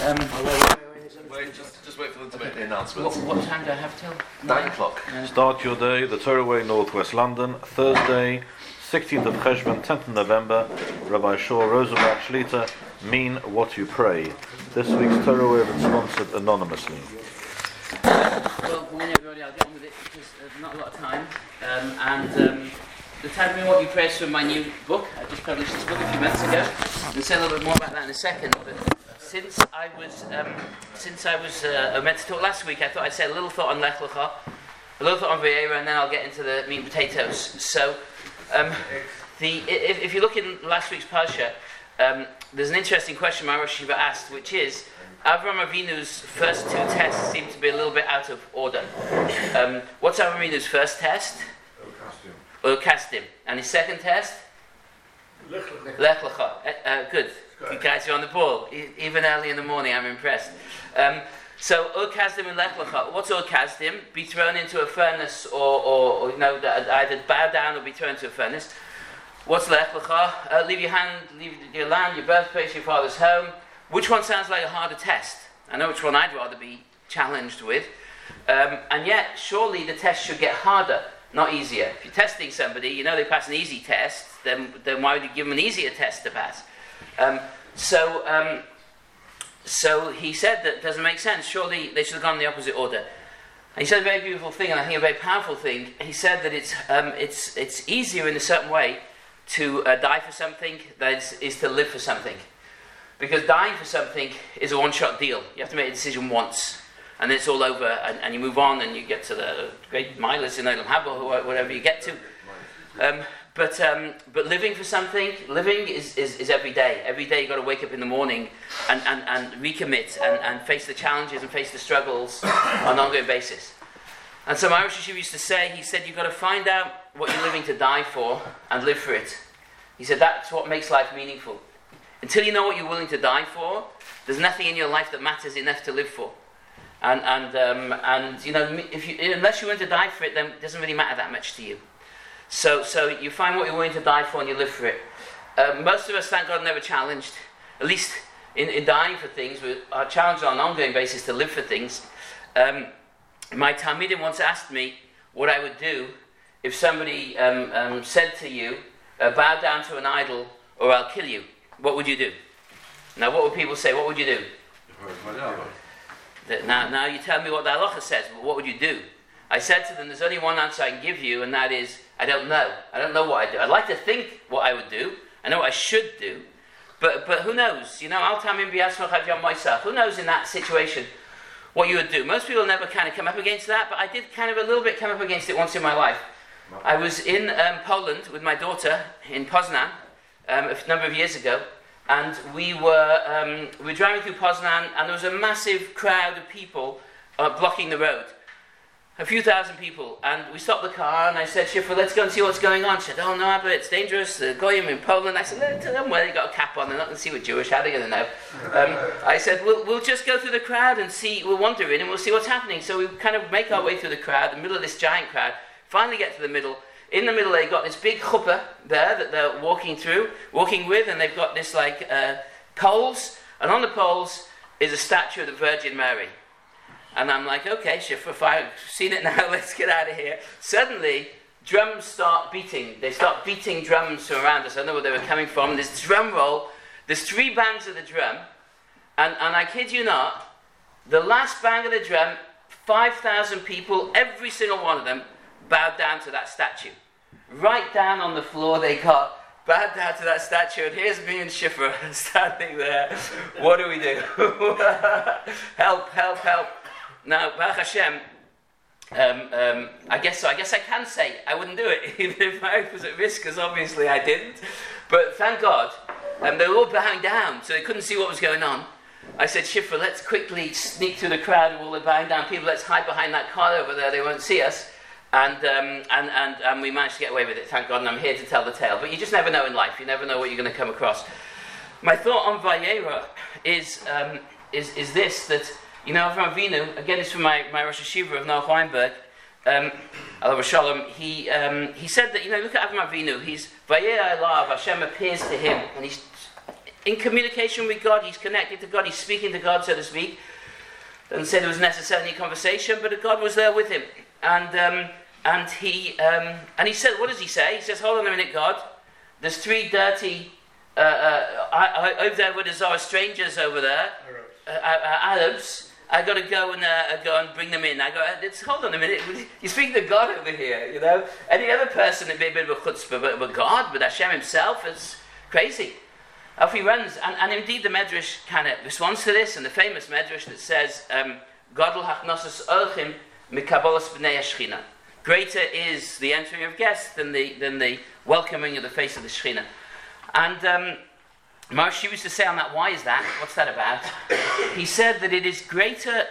Wait, just wait for them to make the announcement. What time do I have till? 9 o'clock. Start your day, the Torah Way, Northwest London, Thursday, 16th of Cheshvan, 10th of November. Rabbi Shor Rosenbach Shlita, mean what you pray. This week's Torah Way is sponsored anonymously. Well, good morning everybody, I'll get on with it because there's not a lot of time. The title Mean What You Pray is from my new book. I just published this book a few months ago. I'll say a little bit more about that in a second. But since I was meant to talk last week, I thought I'd say a little thought on Lech Lecha, a little thought on Vayera, and then I'll get into the meat and potatoes. So, if you look in last week's Parsha, there's an interesting question my Rosh Yeshiva asked, which is, Avraham Avinu's first two tests seem to be a little bit out of order. What's Avraham Avinu's first test? Ur Kasdim. And his second test? Lech Lecha. Good. You guys are on the ball. Even early in the morning, I'm impressed. So Ur Kasdim and Lech Lecha. What's Ur Kasdim? Be thrown into a furnace, or either bow down or be thrown into a furnace. What's Lech Lecha? Leave your land, your birthplace, your father's home. Which one sounds like a harder test? I know which one I'd rather be challenged with. And yet, surely the test should get harder, not easier. If you're testing somebody, you know they pass an easy test, then why would you give them an easier test to pass? So he said that doesn't make sense. Surely they should have gone in the opposite order. And he said a very beautiful thing, and I think a very powerful thing. He said that it's easier in a certain way to die for something than it is to live for something. Because dying for something is a one-shot deal. You have to make a decision once, and then it's all over, and you move on, and you get to the great milas in Olam Haba, or whatever you get to. But living for something, living is every day. Every day you've got to wake up in the morning and recommit and face the challenges and face the struggles on an ongoing basis. And so my Rosh Yeshiva used to say, he said, you've got to find out what you're living to die for and live for it. He said, that's what makes life meaningful. Until you know what you're willing to die for, there's nothing in your life that matters enough to live for. And you know, unless you're willing to die for it, then it doesn't really matter that much to you. So you find what you're willing to die for and you live for it. Most of us, thank God, never challenged, at least in dying for things. We are challenged on an ongoing basis to live for things. My Talmidim once asked me what I would do if somebody said to you, bow down to an idol or I'll kill you. What would you do? Now, what would people say? What would you do? Now you tell me what the halacha says, but what would you do? I said to them, there's only one answer I can give you, and that is, I don't know. I don't know what I'd do. I'd like to think what I would do. I know what I should do. But who knows? You know, who knows in that situation what you would do? Most people never kind of come up against that, but I did kind of a little bit come up against it once in my life. I was in Poland with my daughter in Poznan a number of years ago, and we were driving through Poznan, and there was a massive crowd of people blocking the road. A few thousand people, and we stopped the car, and I said, Shifra, let's go and see what's going on. She said, oh no, but it's dangerous, the Goyim in Poland. I said, tell them where they got a cap on, they're not going to see we're Jewish, how are they going to know? I said, we'll just go through the crowd and see, we'll wander in and we'll see what's happening. So we kind of make our way through the crowd, the middle of this giant crowd, finally get to the middle. In the middle, they've got this big chuppah there that they're walking with, and they've got this poles, and on the poles is a statue of the Virgin Mary. And I'm like, okay, Shifra, I've seen it now, let's get out of here. Suddenly, drums start beating. They start beating drums from around us. I don't know where they were coming from. This drum roll, there's 3 bangs of the drum, and I kid you not, the last bang of the drum, 5,000 people, every single one of them, bowed down to that statue. Right down on the floor they got, bowed down to that statue, and here's me and Shifra standing there. What do we do? Help. Now, Baruch Hashem, I guess I can say I wouldn't do it, even if my life was at risk, because obviously I didn't. But thank God, they were all bowing down, so they couldn't see what was going on. I said, Shifra, let's quickly sneak through the crowd of all the bowing down people. Let's hide behind that car over there, they won't see us. And we managed to get away with it, thank God, and I'm here to tell the tale. But you just never know in life, you never know what you're going to come across. My thought on Vayera is this, that, you know, Avraham Avinu, again it's from my Rosh Yeshiva of Noach Weinberg, Alav Shalom, he said that, you know, look at Avraham Avinu, he's Vayera Elav, Hashem appears to him, and in communication with God. He's connected to God. He's speaking to God, so to speak. Doesn't say there was necessarily a conversation, but God was there with him. And he said, what does he say? He says, hold on a minute, God. There's three dirty, over there where there are strangers over there, Arabs. I got to go and bring them in. Hold on a minute. You're speaking to God over here, you know. Any other person would be a bit of a chutzpah, but God, but Hashem himself, is crazy. Off he runs, and indeed the Medrash kind of responds to this, and the famous Medrash that says, Gadol hachnosas orchim mikabolas b'nei hashchina. Greater is the entering of guests than the welcoming of the face of the Shekhinah. And Maharshi used to say on that, why is that? What's that about? He said that it is greater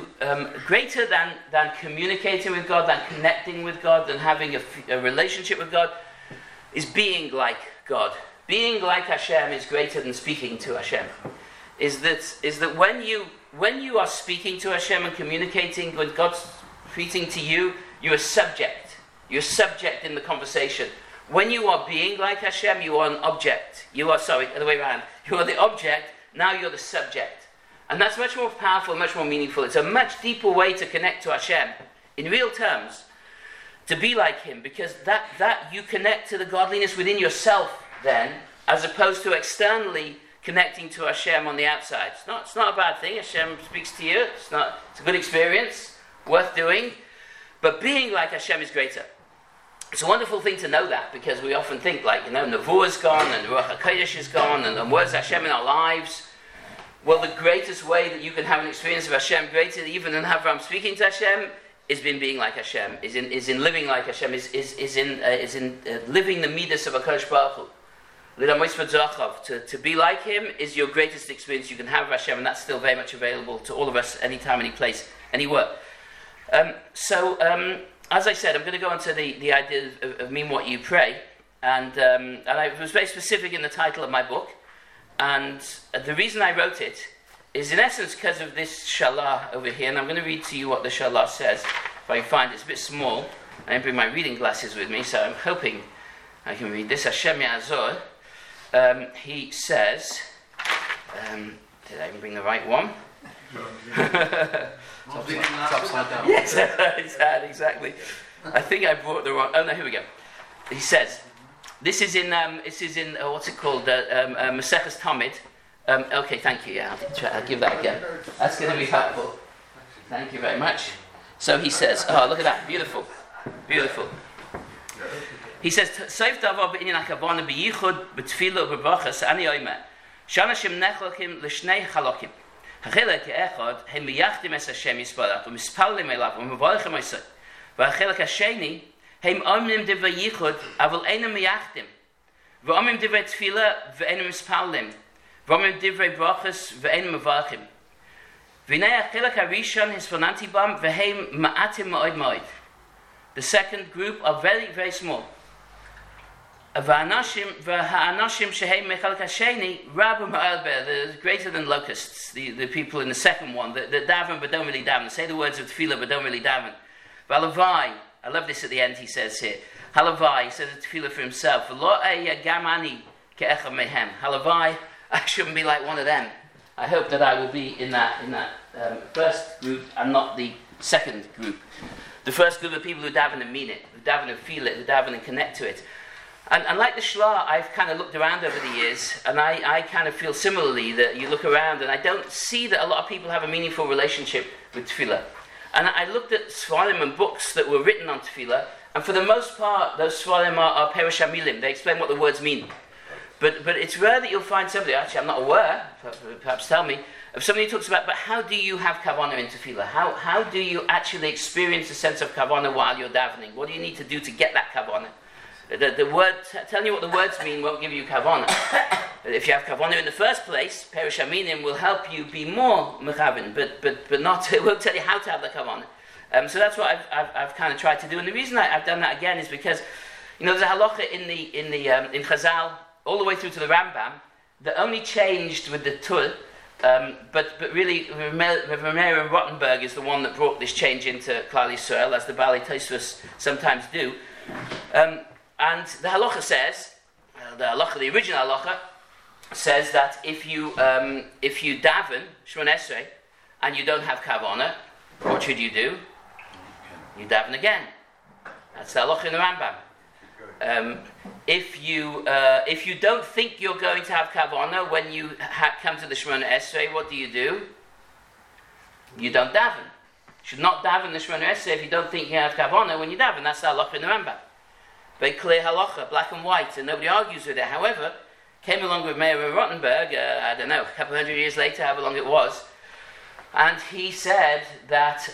than communicating with God, than connecting with God, than having a relationship with God, is being like God. Being like Hashem is greater than speaking to Hashem. Is that when you are speaking to Hashem and communicating with God, speaking to you, you're a subject. You're a subject in the conversation. When you are being like Hashem, you are an object. Other way around. You are the object, now you're the subject. And that's much more powerful, much more meaningful. It's a much deeper way to connect to Hashem, in real terms, to be like Him, because that you connect to the godliness within yourself then, as opposed to externally connecting to Hashem on the outside. It's not a bad thing. Hashem speaks to you. It's a good experience, worth doing. But being like Hashem is greater. It's a wonderful thing to know that, because we often think Nevuah is gone, and Ruach HaKodesh is gone, and where's Hashem in our lives? Well, the greatest way that you can have an experience of Hashem, greater even than Avraham speaking to Hashem, is in being like Hashem, is in living like Hashem, is in living the midas of HaKadosh Baruch Hu. To be like Him is your greatest experience you can have of Hashem, and that's still very much available to all of us, anytime, any place, anywhere. As I said, I'm going to go into the idea of mean what you pray, and I was very specific in the title of my book, and the reason I wrote it is in essence because of this shalah over here, and I'm going to read to you what the shalah says, if I can find it. It's a bit small. I didn't bring my reading glasses with me, so I'm hoping I can read this. Hashem Ya'azor. He says, did I even bring the right one? It's upside down. Yes, exactly. I think I brought the wrong. Oh no, here we go. He says, this is in what's it called? Maseches Tamid. Okay, thank you. Yeah, I'll give that again. That's going to be helpful. Thank you very much. So he says, oh, look at that, beautiful, beautiful. He says, Seif davar b'inyan hakavana b'yichud b'tfila b'brachas ani oimer shanashim nechlachim l'shnei chalokim. החלק האחד הם מייחדים את השם יסברך ומספלים אליו ומבורכים עשו, והחלק השני הם אומרים דברי ייחוד אבל אינם מייחדים, ואומרים דברי תפילה ואינם מספלים, ואומרים דברי ברכס ואינם מבורכים. והנה החלק הראשון הספוננתי בם והם מעטים מאוד מאוד. The second group are very very small. והאנשים שהם מחלק השני רבו מאוד, they're greater than locusts, the people in the second one that daven but don't really daven, say the words of tefillah but don't really daven. Halavai, I love this at the end, he says here, Halavai, he says the tefillah for himself, Halavai, I shouldn't be like one of them. I hope that I will be in that first group and not the second group. The first group of people who daven and mean it, who daven and feel it, who daven and connect to it. And like the Shlah, I've kind of looked around over the years, and I kind of feel similarly that you look around and I don't see that a lot of people have a meaningful relationship with tefillah. And I looked at Sfarim and books that were written on tefillah, and for the most part, those Sfarim are Perush HaMilim. They explain what the words mean. But it's rare that you'll find somebody, actually I'm not aware, perhaps tell me, of somebody who talks about, but how do you have kavanah in tefillah? How do you actually experience a sense of kavanah while you're davening? What do you need to do to get that kavanah? The word, telling you what the words mean won't give you kavanah. If you have kavanah in the first place, Perush HaMilim will help you be more mechavan, but not, it won't tell you how to have the kavanah. So that's what I've kind of tried to do. And the reason I've done that again is because, there's a halacha in Chazal, all the way through to the Rambam, that only changed with the Tur, but really Rav Meir Rottenberg is the one that brought this change into Klal Yisrael, as the Baalei Tosfos sometimes do. And the halacha says, the original halacha, says that if you daven Shemon Esrei and you don't have Kavanah, what should you do? You daven again. That's the halacha in the Rambam. If you don't think you're going to have Kavanah when you come to the Shemona Esrei, what do? You don't daven. You should not daven the Shemona Esrei if you don't think you have Kavanah when you daven. That's the halacha in the Rambam. Very clear halacha, black and white, and nobody argues with it. However, came along with Meir of Rottenberg, I don't know, a couple hundred years later, however long it was, and he said that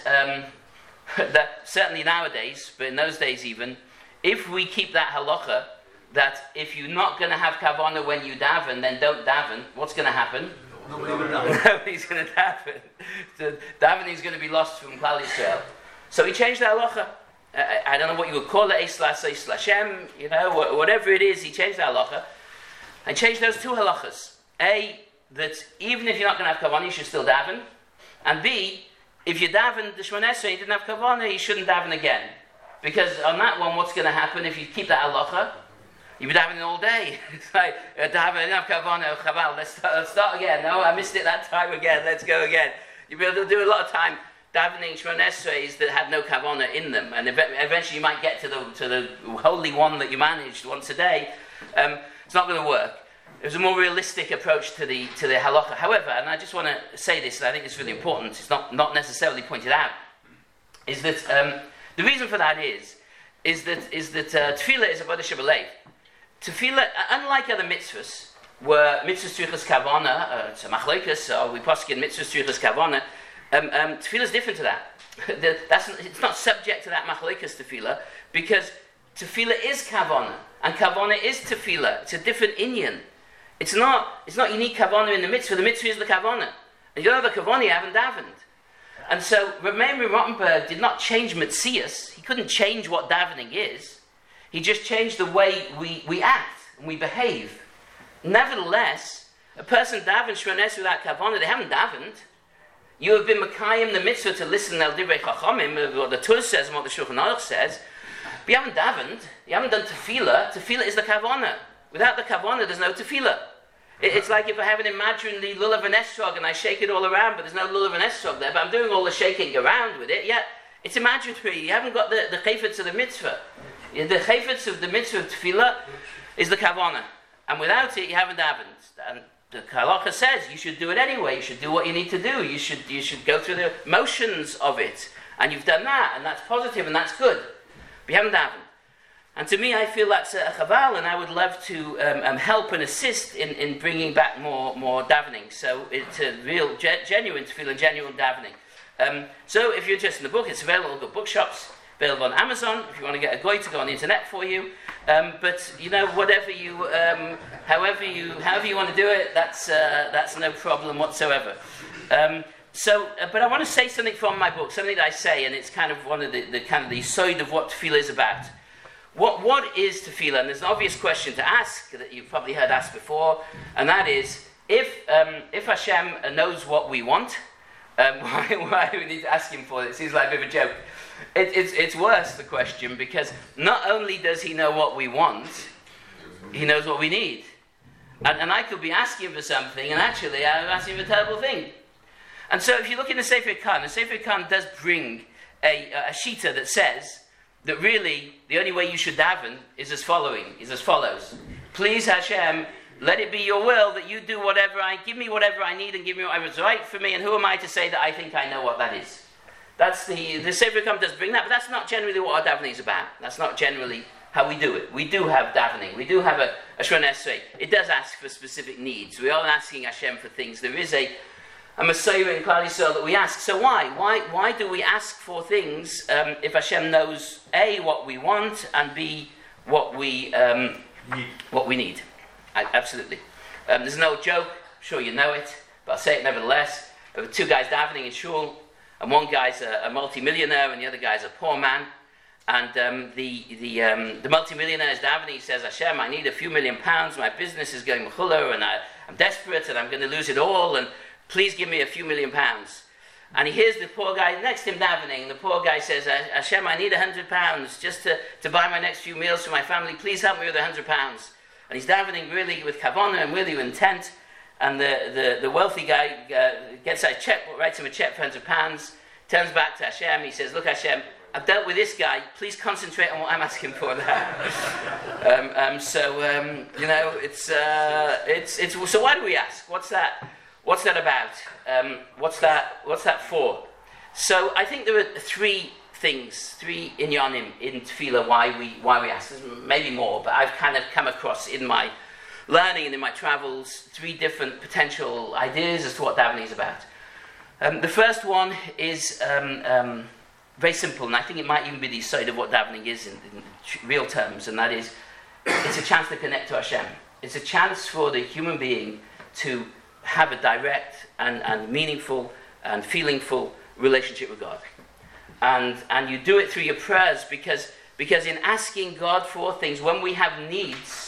that certainly nowadays, but in those days even, if we keep that halacha, that if you're not going to have kavanah when you daven, then don't daven, what's going to happen? Nobody's going to daven. The davening is going to be lost from Klal Yisrael. So he changed the halacha. I don't know what you would call it, Eis Lashem, whatever it is, he changed the halacha. And changed those two halachas. A, that even if you're not going to have kavanah, you should still daven. And B, if you daven the Shemona Esrei, you didn't have kavanah, you shouldn't daven again. Because on that one, what's going to happen if you keep that halacha? You'll be davening all day. It's like, I didn't have kavanah, chaval, let's start again. No, I missed it that time again, let's go again. You'll be able to do a lot of time davening Shemona Esreis that had no kavanah in them. And eventually you might get to the holy one that you managed once a day. It's not going to work. There's a more realistic approach to the halacha. However, and I just want to say this, and I think it's really important, it's not necessarily pointed out, is that the reason for that is that tefillah is a avodah shebelev. Tefillah, unlike other mitzvahs, where mitzvahs tzrichas kavanah, it's a machlokes, or we poskin mitzvahs tzrichas kavanah, tefillah is different to that. It's not subject to that machlokes tefillah, because tefillah is kavanah, and kavanah is tefillah. It's a different inyan. It's not unique kavanah in the mitzvah. The mitzvah is the kavanah. And you don't have the kavanah, you haven't davened. And so Reb Meir Rottenberg did not change Metzias. He couldn't change what davening is. He just changed the way we act and we behave. Nevertheless, a person davens Shemona Esrei without kavanah, they haven't davened. You have been Mekayim the mitzvah to listen al divrei chachamim, what the Torah says and what the Shulchan Aruch says. But you haven't davened. You haven't done tefillah. Tefillah is the kavanah. Without the kavanah, there's no tefillah. It's like if I have an imaginary lulav and esrog and I shake it all around, but there's no lulav and esrog there, but I'm doing all the shaking around with it, yet it's imaginary. You haven't got the chayfetz of the mitzvah. The chayfetz of the mitzvah of tefillah is the kavanah. And without it, you haven't davened. And the halacha says you should do it anyway. You should do what you need to do. You should go through the motions of it. And you've done that, and that's positive, and that's good. But you haven't davened. And to me, I feel that's a chaval, and I would love to help and assist in bringing back more davening. So it's a real, genuine tefillah, genuine davening. So if you're interested in the book, it's available in the bookshops, available on Amazon. If you want to get a guy to go on the internet for you, but whatever you, however you want to do it, that's no problem whatsoever. But I want to say something from my book, something that I say, and it's kind of one of the kind of the side of what tefillah is about. What is tefillah? And there's an obvious question to ask that you've probably heard asked before, and that is, if Hashem knows what we want, why do we need to ask Him for it? It seems like a bit of a joke. It's worse, the question, because not only does He know what we want, He knows what we need. And I could be asking for something, and actually I'm asking for a terrible thing. And so if you look in the Sefer Khan, the Sefer Khan does bring a shita that says that really the only way you should daven is as follows. Please Hashem, let it be your will that you do give me whatever I need and give me whatever's right for me, and who am I to say that I think I know what that is? That's the Sefer Khan does bring that, but that's not generally what our davening is about. That's not generally how we do it. We do have davening. We do have a Shemona Esrei. It does ask for specific needs. We are asking Hashem for things. There is a Messiah in Klal Yisrael that we ask. So why do we ask for things if Hashem knows A, what we want, and B, what we need? Absolutely. There's no joke. I'm sure you know it, but I'll say it nevertheless. There were two guys davening in shul, and one guy's a multi-millionaire, and the other guy's a poor man. And the multi-millionaire is davening. He says, Hashem, I need a few £1 million. My business is going mechulah, and I'm desperate, and I'm going to lose it all, and please give me a few £1 million. And he hears the poor guy next to him davening, and the poor guy says, Hashem, I need £100 just to buy my next few meals for my family. Please help me with £100. and he's davening really with kavanah and really with intent. And the wealthy guy gets a checkbook, writes him a check for £100, turns back to Hashem. He says, "Look, Hashem, I've dealt with this guy. Please concentrate on what I'm asking for now." It's so. Why do we ask? What's that about? What's that for? So I think there are three inyanim in tefillah why we ask. There's maybe more, but I've kind of come across in my learning and in my travels 3 different potential ideas as to what davening is about. The first one is very simple, and I think it might even be the side of what davening is in real terms, and that is, it's a chance to connect to Hashem. It's a chance for the human being to have a direct and meaningful and feelingful relationship with God. And you do it through your prayers, because in asking God for things, when we have needs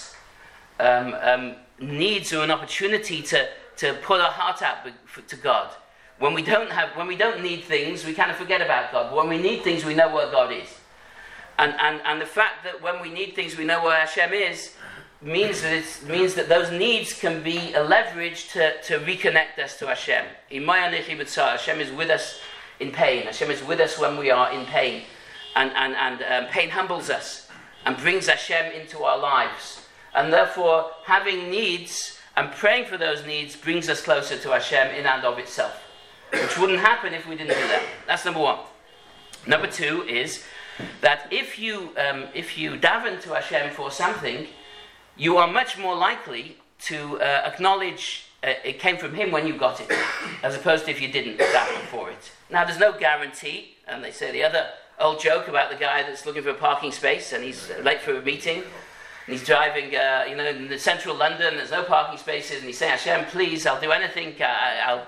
are an opportunity to put our heart out to God. When we don't need things, we kind of forget about God. But when we need things, we know where God is. And the fact that when we need things, we know where Hashem is, means that those needs can be a leverage to reconnect us to Hashem. Hashem is with us in pain. Hashem is with us when we are in pain. And pain humbles us and brings Hashem into our lives. And therefore, having needs and praying for those needs brings us closer to Hashem in and of itself, which wouldn't happen if we didn't do that. That's number one. Number 2 is that if you daven to Hashem for something, you are much more likely to acknowledge it came from Him when you got it, as opposed to if you didn't daven for it. Now, there's no guarantee, and they say the other old joke about the guy that's looking for a parking space and he's late for a meeting. And he's driving, in the central London. There's no parking spaces, and he's saying, "Hashem, please, I'll do anything. I'll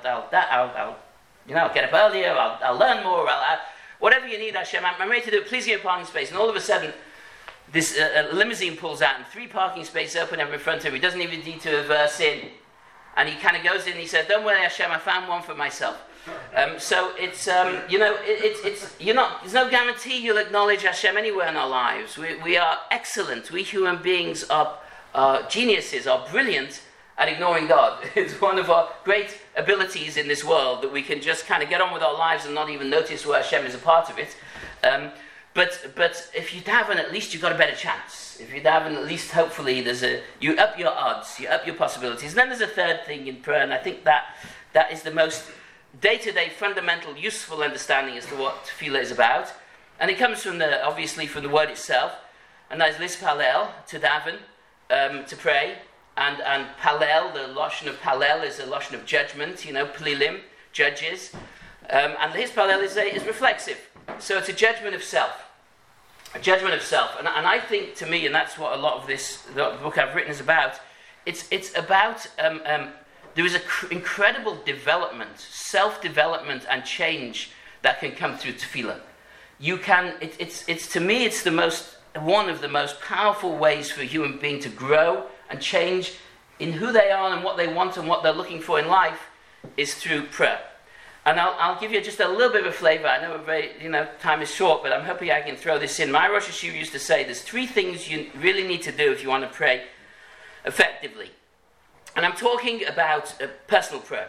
get up earlier. I'll learn more. Whatever you need, Hashem, I'm ready to do it. Please give me a parking space." And all of a sudden, this limousine pulls out, and 3 parking spaces open up in front of him. He doesn't even need to reverse in, and he kind of goes in. and He says, "Don't worry, Hashem, I found one for myself." So it's there's no guarantee you'll acknowledge Hashem anywhere in our lives. We are excellent. We human beings are geniuses, are brilliant at ignoring God. It's one of our great abilities in this world, that we can just kind of get on with our lives and not even notice where Hashem is a part of it. But if you daven, at least you've got a better chance. If you daven, at least hopefully you up your odds, you up your possibilities. And then there's a third thing in prayer, and I think that is the most day-to-day fundamental useful understanding as to what tefillah is about, and it comes obviously from the word itself, and that is lispalel, to daven, to pray, and palel, the lashon of palel is a lashon of judgment, plilim, judges, and lispalel is reflexive, so it's a judgment of self, and I think, to me, and that's what a lot of the book I've written is about, it's about there is an incredible development, self-development and change that can come through tefillah. To me, it's one of the most powerful ways for a human being to grow and change in who they are and what they want and what they're looking for in life is through prayer. And I'll give you just a little bit of a flavor. I know time is short, but I'm hoping I can throw this in. My Rosh Hashiva used to say there's 3 things you really need to do if you want to pray effectively. And I'm talking about personal prayer.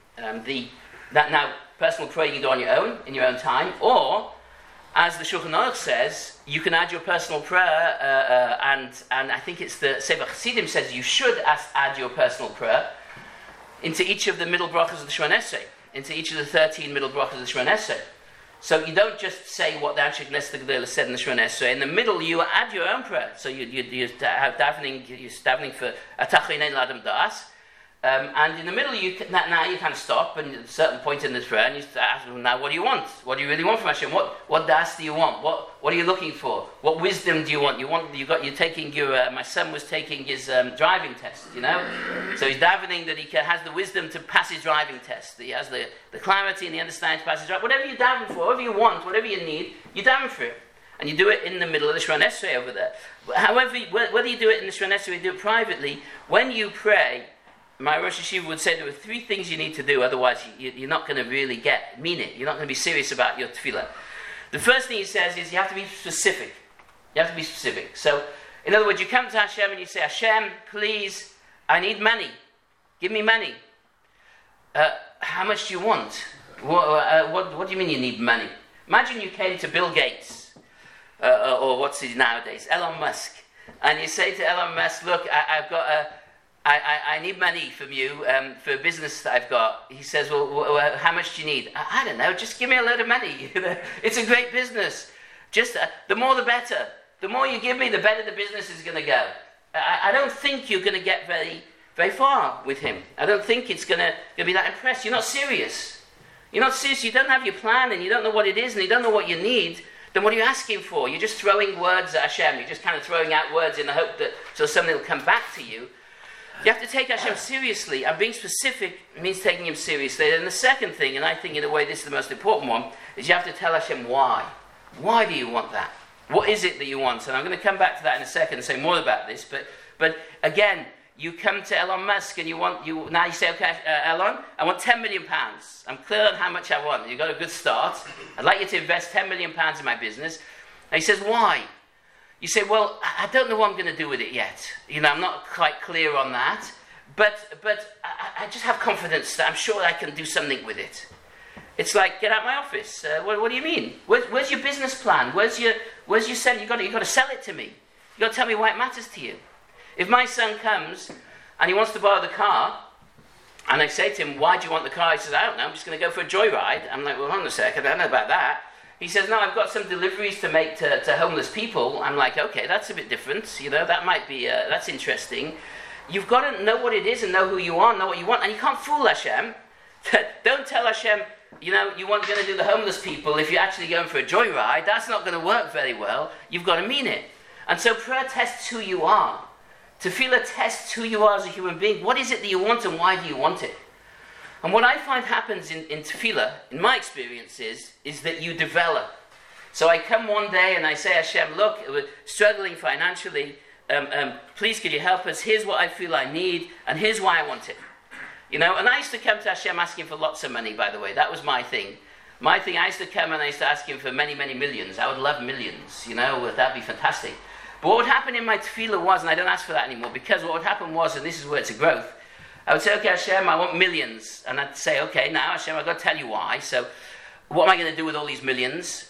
Personal prayer you can do on your own, in your own time, or, as the Shulchan Aruch says, you can add your personal prayer, and I think it's the Sefer Chassidim says you should add your personal prayer into each of the middle brachas of the Shemona Esrei, into each of the 13 middle brachas of the Shemona Esrei. So you don't just say what the Anshe Knesset Gedolah said in the Shemona Esrei. In the middle, you add your own prayer. So you have davening. You're davening for Atach Einei L'Adam Das, and in the middle, now you kind of stop, and at a certain point in the prayer, and you ask, now what do you want? What do you really want from Hashem? What das do you want? What are you looking for? What wisdom do you want? My son was taking his driving test, so he's davening that he has the wisdom to pass his driving test, that he has the clarity and the understanding to pass his driving. Whatever you daven for, whatever you want, whatever you need, you daven for it. And you do it in the middle of the Shemona Esrei over there. However, whether you do it in the Shemona Esrei or you do it privately, when you pray, my Rosh Hashiva would say there are 3 things you need to do, otherwise you're not going to really mean it. You're not going to be serious about your tefillah. The first thing he says is you have to be specific. So In other words, you come to Hashem and you say, Hashem, please, I need money. Give me money. How much do you want? What do you mean you need money? Imagine you came to Bill Gates, or what's he nowadays, Elon Musk, and you say to Elon Musk, look, I need money from you for a business that I've got. He says, well, how much do you need? I don't know, just give me a load of money. It's a great business. Just the more the better. The more you give me, the better the business is going to go. I don't think you're going to get very, very far with him. I don't think it's going to be that impressed. You're not serious. You're not serious. You don't have your plan, and you don't know what it is, and you don't know what you need. Then what are you asking for? You're just throwing words at Hashem. You're just kind of throwing out words in the hope that so something will come back to you. You have to take Hashem seriously, and being specific means taking him seriously. And the second thing, and I think in a way this is the most important one, is you have to tell Hashem why. Why do you want that? What is it that you want? And I'm going to come back to that in a second and say more about this. But again, you come to Elon Musk and now you say, okay, Elon, I want £10 million. I'm clear on how much I want. You've got a good start. I'd like you to invest £10 million in my business. And he says, why? You say, well, I don't know what I'm going to do with it yet. I'm not quite clear on that. But I just have confidence that I'm sure I can do something with it. It's like, get out of my office. What do you mean? Where's your business plan? Where's your sell? You've got to sell it to me. You've got to tell me why it matters to you. If my son comes and he wants to borrow the car, and I say to him, why do you want the car? He says, I don't know, I'm just going to go for a joyride. I'm like, well, hold on a second, I don't know about that. He says, no, I've got some deliveries to make to homeless people. I'm like, okay, that's a bit different. That might be, that's interesting. You've got to know what it is and know who you are, know what you want. And you can't fool Hashem. Don't tell Hashem, you want going to do the homeless people if you're actually going for a joyride. That's not going to work very well. You've got to mean it. And so prayer tests who you are. Tefillah tests who you are as a human being. What is it that you want and why do you want it? And what I find happens in Tefillah, in my experience, is that you develop. So I come one day and I say, Hashem, look, we're struggling financially. Please could you help us? Here's what I feel I need and here's why I want it. And I used to come to Hashem asking for lots of money, by the way. That was my thing. I used to come and I used to ask him for many, many millions. I would love millions, that'd be fantastic. But what would happen in my tefillah was, and I don't ask for that anymore, because what would happen was, and this is where it's a growth, I would say, okay, Hashem, I want millions. And I'd say, okay, now, Hashem, I've got to tell you why. So what am I going to do with all these millions?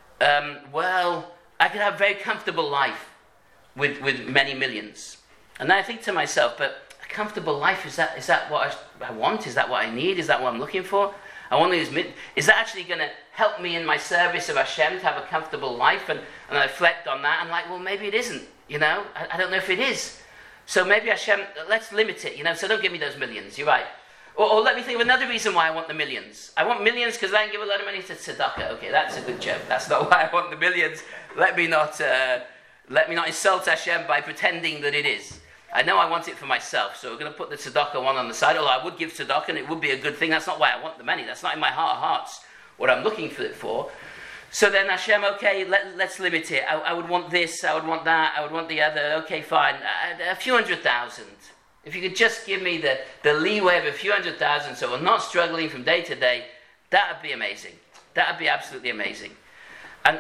Well, I could have a very comfortable life with many millions. And then I think to myself, but a comfortable life, is that what I want? Is that what I need? Is that what I'm looking for? I want these is that actually going to help me in my service of Hashem to have a comfortable life? And I reflect on that. I'm like, well, maybe it isn't. I don't know if it is. So maybe Hashem, let's limit it. So don't give me those millions. You're right. Or let me think of another reason why I want the millions. I want millions because I can give a lot of money to tzedakah. Okay, that's a good joke. That's not why I want the millions. Let me not insult Hashem by pretending that it is. I know I want it for myself, so we're going to put the tzedakah one on the side. Although I would give tzedakah and it would be a good thing. That's not why I want the money. That's not in my heart of hearts what I'm looking for it for. So then Hashem, okay, let's limit it. I would want this, I would want that, I would want the other. Okay, fine. A few 100,000. If you could just give me the leeway of a few 100,000 so we're not struggling from day to day, that would be amazing. That would be absolutely amazing. And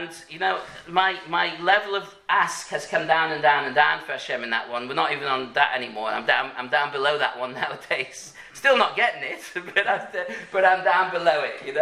my level of ask has come down and down and down for Hashem in that one. We're not even on that anymore. I'm down below that one nowadays. Still not getting it, but I'm down below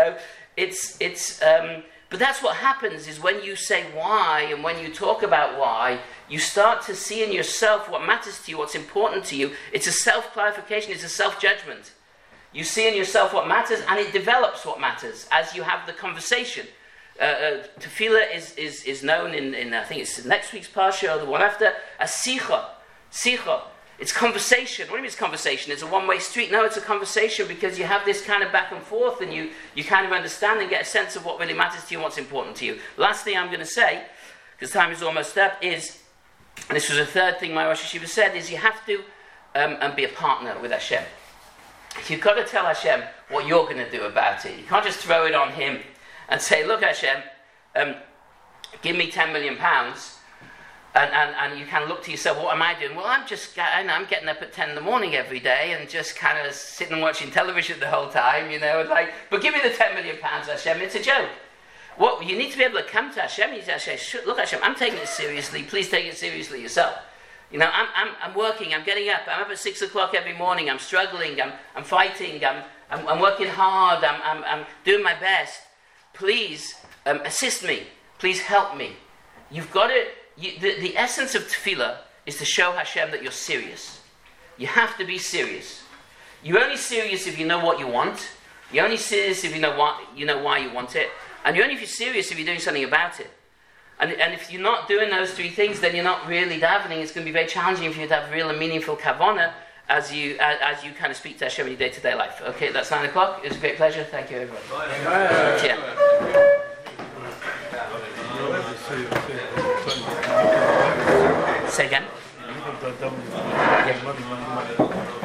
it. But that's what happens is when you say why and when you talk about why, you start to see in yourself what matters to you, what's important to you. It's a self-clarification, it's a self-judgment. You see in yourself what matters and it develops what matters as you have the conversation. Tefillah is known in I think it's next week's parsha or the one after, as sicha. It's conversation. What do you mean it's conversation? It's a one-way street. No, it's a conversation because you have this kind of back and forth and you kind of understand and get a sense of what really matters to you and what's important to you. Last thing I'm going to say, because time is almost up, is, and this was the third thing my Rosh Hashiva said, is you have to be a partner with Hashem. You've got to tell Hashem what you're going to do about it. You can't just throw it on him and say, look Hashem, give me £10 million, and you can look to yourself, what am I doing? Well, I'm getting up at 10 in the morning every day and just kind of sitting and watching television the whole time, but give me the £10 million, Hashem, it's a joke. What you need to be able to come to Hashem. You need to say, "Look, Hashem, I'm taking it seriously. Please take it seriously yourself." You know, I'm working. I'm getting up. I'm up at 6 o'clock every morning. I'm struggling. I'm fighting. I'm working hard. I'm doing my best. Please assist me. Please help me. You've got to. The essence of tefillah is to show Hashem that you're serious. You have to be serious. You're only serious if you know what you want. You're only serious if you know why you want it. And you're only serious if you're doing something about it. And if you're not doing those three things, then you're not really davening. It's going to be very challenging for you to have real and meaningful kavanah as you kind of speak to Hashem in your day-to-day life. Okay, that's 9 o'clock. It was a great pleasure. Thank you, everyone. Yeah. Say again? Yeah.